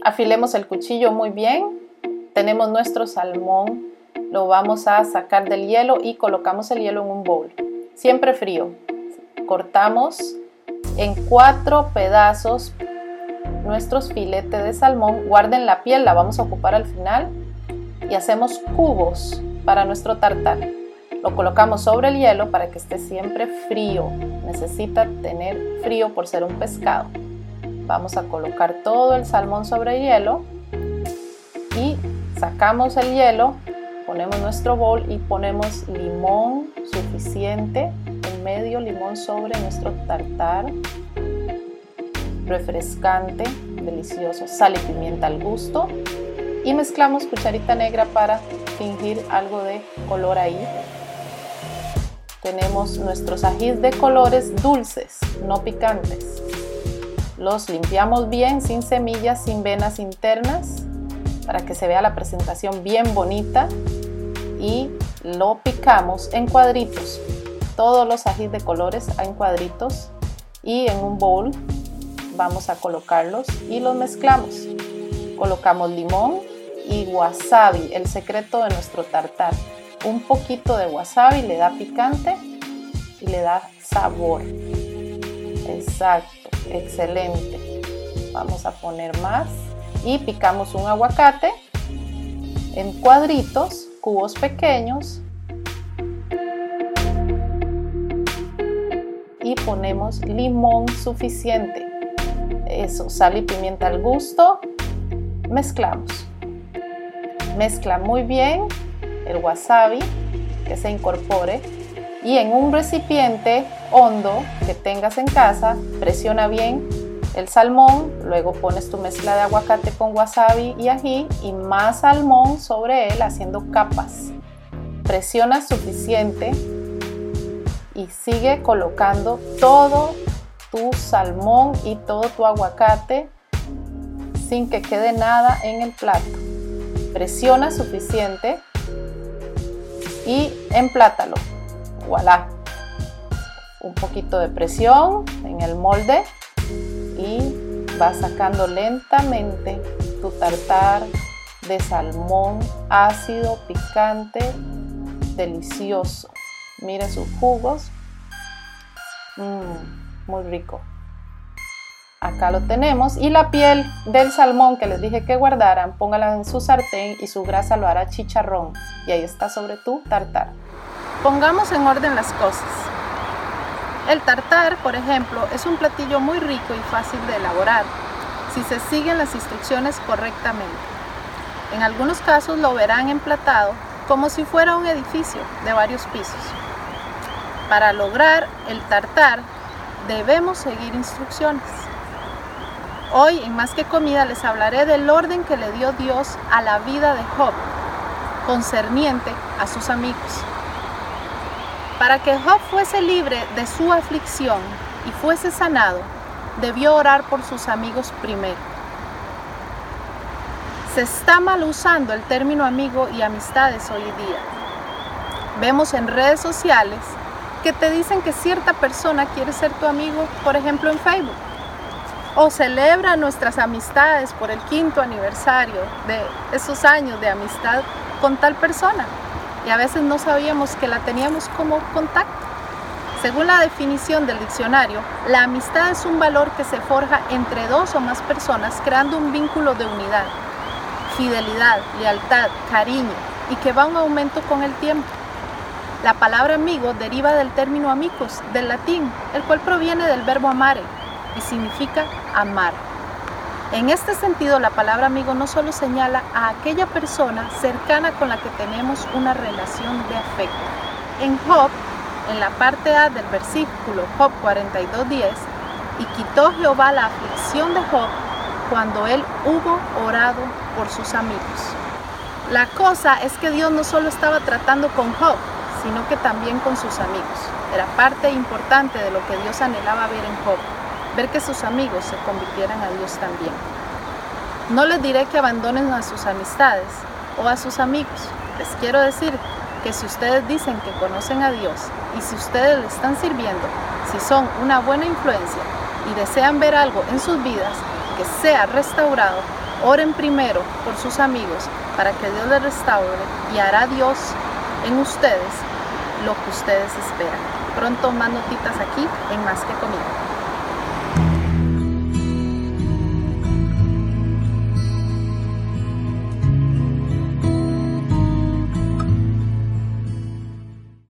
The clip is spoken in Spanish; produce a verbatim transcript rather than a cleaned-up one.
Afilemos el cuchillo muy bien. Tenemos nuestro salmón. Lo vamos a sacar del hielo y colocamos el hielo en un bowl. Siempre frío. Cortamos en cuatro pedazos nuestros filetes de salmón. Guarden la piel, la vamos a ocupar al final. Y hacemos cubos para nuestro tartar. Lo colocamos sobre el hielo para que esté siempre frío. Necesita tener frío por ser un pescado. Vamos a colocar todo el salmón sobre el hielo y sacamos el hielo, ponemos nuestro bowl y ponemos limón suficiente, en medio limón sobre nuestro tartar, refrescante, delicioso, sal y pimienta al gusto y mezclamos cucharita negra para fingir algo de color ahí. Tenemos nuestros ajís de colores dulces, no picantes. Los limpiamos bien, sin semillas, sin venas internas, para que se vea la presentación bien bonita. Y lo picamos en cuadritos. Todos los ajís de colores en cuadritos. Y en un bowl vamos a colocarlos y los mezclamos. Colocamos limón y wasabi, el secreto de nuestro tartar. Un poquito de wasabi le da picante y le da sabor. Exacto. Excelente. Vamos a poner más y picamos un aguacate en cuadritos, cubos pequeños y ponemos limón suficiente. Eso, sal y pimienta al gusto. Mezclamos. Mezcla muy bien el wasabi que se incorpore. Y en un recipiente hondo que tengas en casa, presiona bien el salmón, luego pones tu mezcla de aguacate con wasabi y ají y más salmón sobre él haciendo capas. Presiona suficiente y sigue colocando todo tu salmón y todo tu aguacate sin que quede nada en el plato. Presiona suficiente y emplátalo. Voilà, un poquito de presión en el molde y vas sacando lentamente tu tartar de salmón ácido, picante, delicioso. Miren sus jugos, mm, muy rico. Acá lo tenemos y la piel del salmón que les dije que guardaran, póngala en su sartén y su grasa lo hará chicharrón y ahí está sobre tu tartar. Pongamos en orden las cosas. El tartar, por ejemplo, es un platillo muy rico y fácil de elaborar si se siguen las instrucciones correctamente. En algunos casos lo verán emplatado como si fuera un edificio de varios pisos. Para lograr el tartar debemos seguir instrucciones. Hoy en Más que Comida les hablaré del orden que le dio Dios a la vida de Job, concerniente a sus amigos. Para que Job fuese libre de su aflicción y fuese sanado, debió orar por sus amigos primero. Se está mal usando el término amigo y amistades hoy día. Vemos en redes sociales que te dicen que cierta persona quiere ser tu amigo, por ejemplo en Facebook, o celebra nuestras amistades por el quinto aniversario de esos años de amistad con tal persona. Y a veces no sabíamos que la teníamos como contacto. Según la definición del diccionario, la amistad es un valor que se forja entre dos o más personas creando un vínculo de unidad, fidelidad, lealtad, cariño y que va en aumento con el tiempo. La palabra amigo deriva del término amicus, del latín, el cual proviene del verbo amare y significa amar. En este sentido, la palabra amigo no solo señala a aquella persona cercana con la que tenemos una relación de afecto. En Job, en la parte A del versículo Job cuarenta y dos diez, y quitó Jehová la aflicción de Job cuando él hubo orado por sus amigos. La cosa es que Dios no solo estaba tratando con Job, sino que también con sus amigos. Era parte importante de lo que Dios anhelaba ver en Job. Ver que sus amigos se convirtieran a Dios también. No les diré que abandonen a sus amistades o a sus amigos. Les quiero decir que si ustedes dicen que conocen a Dios y si ustedes le están sirviendo, si son una buena influencia y desean ver algo en sus vidas que sea restaurado, Oren primero por sus amigos para que Dios les restaure y hará Dios en ustedes lo que ustedes esperan. Pronto más notitas aquí en Más que Comida.